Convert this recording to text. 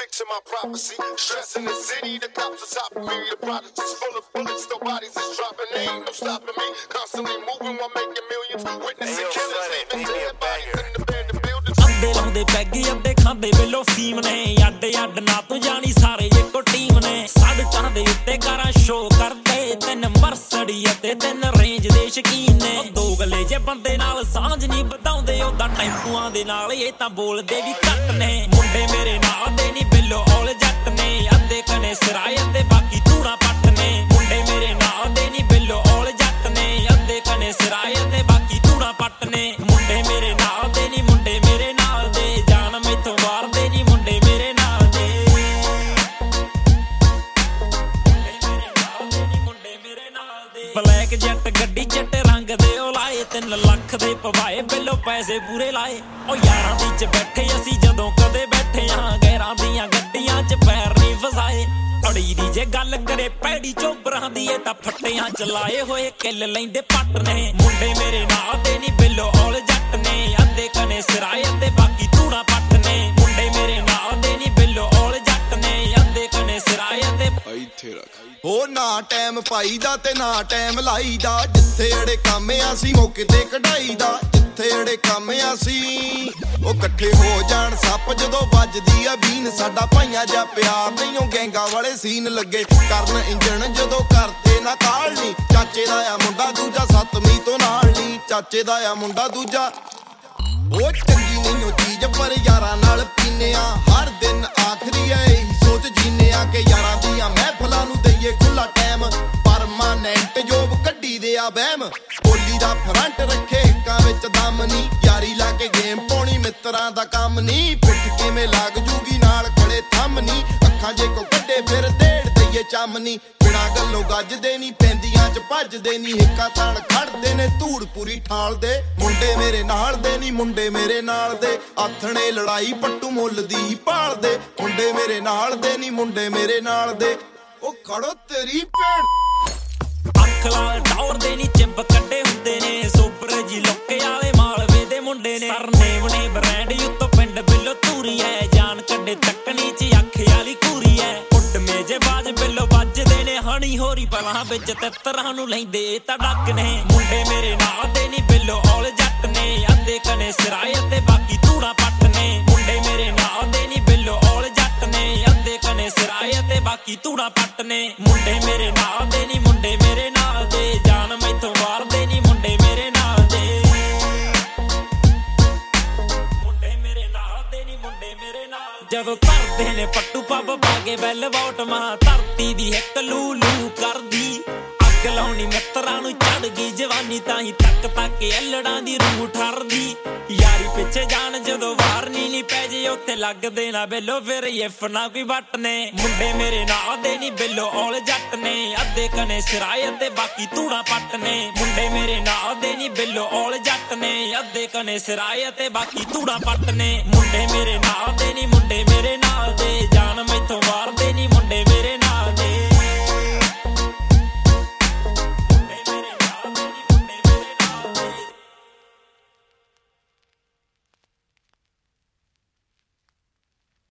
picture my prophecy. Stress in the city, the cops are top of me. The project is full of bullets, the bodies is dropping. They ain't no stopping me. Constantly moving while making millions. Witnessing killers, leaving dead bodies in the abandoned buildings. ਅੱਧੇ ਲਾਉਂਦੇ peg ਅੱਧੇ ਖਾਂਦੇ ਵੇਲੋ ਫੀਮ ਨੇ ਅੱਡ ਅੱਡ ਨਾ ਤੂੰ ਜਾਣੀ ਸਾਰੇ ਇੱਕੋ ਟੀਮ ਨੇ ਸੜਕਾਂ ਦੇ ਉੱਤੇ ਕਾਰਾਂ ਸ਼ੋ ਕਰਦੇ ਤਿੰਨ ਮਰਸੜੀ ਅਤੇ ਤਿੰਨ ਰੇਂਜ ਦੇ ਸ਼ਕੀਨ ਨੇ ਦੋ ਗਲੇ ਜੇ ਬੰਦੇ ਨਾਲ ਸਾਂਝ ਨਹੀਂ ਵਧਾਉਂਦੇ ਉਹਦਾ ਟੈਂਪੂਆਂ ਦੇ ਨਾਲ ਇਹ ਤਾਂ ਬੋਲਦੇ ਵੀ ਘੱਟ ਨੇ ਮੁੰਡੇ ਮੇਰੇ ਨਾਲ ਦੇ ਨਹੀਂ ਬਿੱਲੋ ਔਲ ਜੱਟ ਨੇ ਅੱਧੇ ਕਨੇ ਸਰਾਏ ਅਤੇ ਬਾਕੀ ਧੂੜਾ ਪੱਟ ਨੇ ਮੁੰਡੇ ਮੇਰੇ ਨਾਲ ਦੇ ਨਹੀਂ ਬਿੱਲੋ ਔਲ ਜੱਟ ਨੇ ਅੱਧੇ ਕਨੇ ਸਰਾਏ ਅਤੇ ਬਾਕੀ ਧੂੜਾ ਪੱਟ ਨੇ ਮੁੰਡੇ ਮੇਰੇ ਨਾਲ ਦੇ ਨਹੀਂ ਮੁੰਡੇ ਮੇਰੇ ਨਾਲ ਦੇ ਜਾਨ ਮੈਥੋਂ ਮਾਰਦੇ ਨਹੀਂ ਮੁੰਡੇ ਮੇਰੇ ਨਾਲ ਦੇ ਮੁੰਡੇ ਮੇਰੇ ਨਾਲ ਦੇ ਬਲੈਕ ਜੱਟ ਗੱਡੀ ਚਿੱਟੇ ਰੰਗ ਦੇ ਉਹ ਲਾਏ 3 ਲੱਖ ਦੇ ਪਵਾਏ ਬਿੱਲੋ ਪੈਸੇ ਪੂਰੇ ਲਾਏ ਉਹ ਯਾਰਾਂ ਦੀ ਚ ਬੈਠੇ ਅਸੀਂ ਜਦੋਂ ਕਦੇ ਬੈਠੇ ਆ ਗੈਰਾਂ ਦੀਆਂ ਗੱਡੀਆਂ ਚ ਪੈਰ ਨਹੀਂ ਫਸਾਏ ਅੜੀ ਦੀ ਜੇ ਗੱਲ ਕਰੇ ਪੈੜੀ ਚੋਬਰਾਂ ਦੀ ਇਹ ਤਾਂ ਫੱਟਿਆਂ ਚ ਲਾਏ ਹੋਏ ਕਿੱਲ ਲੈਂਦੇ ਪੱਟ ਨੇ ਮੁੰਡੇ ਮੇਰੇ ਨਾਲ ਦੇ ਨਹੀਂ ਬਿੱਲੋ ਔਲ ਜੱਟ ਨੇ ਅੱਧੇ ਕਨੇ ਸਿਰਾਏ ਅਤੇ ਬਾਕੀ ਧੂੜਾ ਪੱਟ ਨੇ ਮੁੰਡੇ ਮੇਰੇ ਨਾਲ ਦੇ ਨਹੀਂ ਬਿੱਲੋ ਔਲ ਜੱਟ ਨੇ ਅੱਧੇ ਕਨੇ ਸਿਰਾਏ ਅਤੇ ਇੱਥੇ ਰੱਖ ਉਹ ਨਾ ਟਾਈਮ ਪਾਈਦਾ ਤੇ ਨਾ ਟਾਈਮ ਲਾਈਦਾ ਜਿੱਥੇ ਅੜੇ ਕੰਮ ਅਸੀਂ ਮੌਕੇ ਤੇ ਕਢਾਈਦਾ ਜਿੱਥੇ ਅੜੇ ਕੰਮ ਅਸੀਂ ਉਹ ਇਕੱਠੇ ਹੋ ਜਾਣ ਸੱਪ ਜਦੋਂ ਵੱਜਦੀ ਆ ਬੀਨ ਸਾਡਾ ਭਾਈਆਂ ਜਾਂ ਪਿਆਰ ਨਹੀਂ ਉਹ ਗੈਂਗਾ ਵਾਲੇ ਸੀਨ ਲੱਗੇ ਕਰਨ ਇੰਜਣ ਜਦੋਂ ਕਰਦੇ ਨਾ ਕਾਲ ਨੀ ਚਾਚੇ ਦਾ ਆ ਮੁੰਡਾ ਦੂਜਾ ਸੱਤਵੀਂ ਤੋਂ ਨਾਲ ਨੀ ਚਾਚੇ ਦਾ ਆ ਮੁੰਡਾ ਦੂਜਾ ਉਹ ਚੰਗੀ ਨਹੀਂ ਉਹ ਚੀਜ਼ ਪਰ ਯਾਰਾਂ ਨਾਲ ਪੀਨੇ ਆ ਹਰ ਦਿਨ ਆਖਰੀ ਐ ਇਹੀ ਸੋਚ ਜੀਨੇ ਆ ਕਿ ਯਾਰਾਂ ਦੀਆਂ ਮਹਿਫਲਾਂ ਨੂੰ ਦਈਏ ਖੁੱਲਾ ਟਾਈਮ ਪਰਮਾਨੈਂਟ ਜੋਬ ਕੱਢੀ ਦੇ ਆ ਬਹਿਮ ਬੋਲੀ ਦਾ ਫਰੰਟ ਰੱਖੇ ਹਿੱਕਾਂ ਵਿੱਚ ਦਮ ਨੀ ਯਾਰੀ ਲਾ ਕੇ ਗੇਮ ਪਾਉਣੀ ਮਿੱਤਰਾਂ ਦਾ ਕੰਮ ਨੀ ਪਿੱਠ ਕਿਵੇਂ ਲੱਗ ਜੂਗੀ ਨਾਲ ਖੜੇ ਥੰਮ ਨੀ ਅੱਖਾਂ ਜੇ ਕੋ ਕੱਢੇ ਫਿਰ ਦੇੜ ਦਈਏ ਚੰਮ ਨੀ ਬਿਨਾਂ ਗੱਲੋਂ ਗੱਜਦੇ ਨੀ ਪੈਂਦੀਆਂ ਚ ਭੱਜਦੇ ਨੀ ਹਿੱਕਾਂ ਤਾਣ ਖੜਦੇ ਨੇ ਧੂੜ ਪੂਰੀ ਠਾਲਦੇ ਮੁੰਡੇ ਮੇਰੇ ਨਾਲ ਦੇ ਨੀ ਮੁੰਡੇ ਮੇਰੇ ਨਾਲ ਦੇ ਆਥਣੇ ਲੜਾਈ ਪੱਟੂ ਮੁੱਲ ਦੀ ਭਾਲਦੇ ਮੁੰਡੇ ਮੇਰੇ ਨਾਲ ਦੇ ਨੀ ਮੁੰਡੇ ਮੇਰੇ ਨਾਲ ਦੇ ਉਹ ਖੜੋ ਤੇਰੀ ਭੈਣ ਅੱਖ ਲਾਲ ਟੌਰ ਦੇ ਨੀ ਚਿੰਬ ਕੱਢੇ ਹੁੰਦੇ ਨੇ ਸੋਬਰ ਜੀ ਲੋਕੇ ਵਾਲੇ ਮਾਲਵੇ ਦੇ ਮੁੰਡੇ ਨੇ ਸਰਨੇਮ ਨੇ ਬ੍ਰਾਂਡ ਉੱਤੋਂ ਪਿੰਡ ਬਿੱਲੋ ਧੂਰੀ ਐ ਜਾਨ ਕੱਢੇ ਤੱਕਣੀ ਚ ਅੱਖ ਵਾਲੀ ਘੂਰੀ ਐ ਉੱਡ ਮੇਜੇ ਬਾਜ ਬਿੱਲੋ ਵੱਜਦੇ ਨੇ ਹਣੀ ਹੋਰੀ ਪਲਾਂ ਵਿੱਚ ਤਿੱਤਰਾਂ ਨੂੰ ਲੈਂਦੇ ਤਾਂ ਡੱਕ ਨੇ ਮੁੰਡੇ ਮੇਰੇ ਨਾਲ ਦੇ ਨੀ ਬਿੱਲੋ ਔਲ ਜੱਟ ਨੇ ਅੱਧੇ ਕਨੇ ਸਿਰਾਏ ਅਤੇ ਬਾਕੀ ਧੂੜਾ ਪੱਟ ਨੇ ਮੁੰਡੇ ਮੇਰੇ ਨਾਲ ਦੇ ਨੀ ਬਿੱਲੋ ਔਲ ਜੱਟ ਨੇ ਅੱਧੇ ਕਨੇ ਸਿਰਾਏ ਅਤੇ ਬਾਕੀ ਧੂੜਾ ਪੱਟ ਨੇ ਮੁੰਡੇ ਮੇਰੇ ਨਾਲ ਦੇ ਨੀ ਮੁੰਡੇ ਮੇਰੇ ਨਾਲ ਦੇ ਜਾਨ ਮੈਥੋਂ ਮਾਰਦੇ ਨੀ ਮੁੰਡੇ ਮੇਰੇ ਨਾਲ ਦੇ ਮੁੰਡੇ ਮੇਰੇ ਨਾਲ ਦੇ ਨੀ ਮੁੰਡੇ ਮੇਰੇ ਨਾਲ ਜਦੋਂ ਧਰਦੇ ਨੇ ਪੱਟੂ ਪੱਬ ਪਾ ਕੇ ਬੈਲ ਵੋਟ ਮਾਂ ਧਰਤੀ ਦੀ ਇੱਕ ਲੂ ਲੂ ਕਰਦੀ ਅੱਗ ਲਾਉਣੀ ਮਿੱਤਰਾਂ ਨੂੰ ਚੜ ਗਈ ਜਵਾਨੀ ਤਾਂ ਹੀ ਤੱਕ ਤੱਕ ਐਲੜਾਂ ਦੀ ਰੂਹ ਠਰਦੀ ਯਾਰੀ ਪਿੱਛੇ ਜਾਣ ਜਦੋਂ ਵਾਰਨੀ ਨੀ ਪੈ ਜੇ ਉੱਥੇ ਲੱਗਦੇ ਨਾ ਬਿੱਲੋ ਫਿਰ ਇਫ ਨਾ ਕੋਈ ਵੱਟ ਨੇ ਮੁੰਡੇ ਮੇਰੇ ਨਾਲ ਦੇ ਨੀ ਬਿੱਲੋ ਔਲ ਜੱਟ ਨੇ ਅੱਧੇ ਕਨੇ ਸਿਰਾਏ ਅਤੇ ਬਾਕੀ ਧੂੜਾ ਪੱਟ ਨੇ ਮੁੰਡੇ ਮੇਰੇ ਨਾਲ ਦੇ ਨੀ ਬਿੱਲੋ ਔਲ ਜੱਟ ਨੇ ਅੱਧੇ ਕਨੇ ਸਿਰਾਏ ਅਤੇ ਬਾਕੀ ਧੂੜਾ ਪੱਟ ਨੇ ਮੁੰਡੇ ਮੇਰੇ ਨਾਲ ਦੇ ਨੀ ਮੁੰਡੇ ਮੇਰੇ ਨਾਲ ਦੇ ਜਾਨ ਮੈਥੋਂ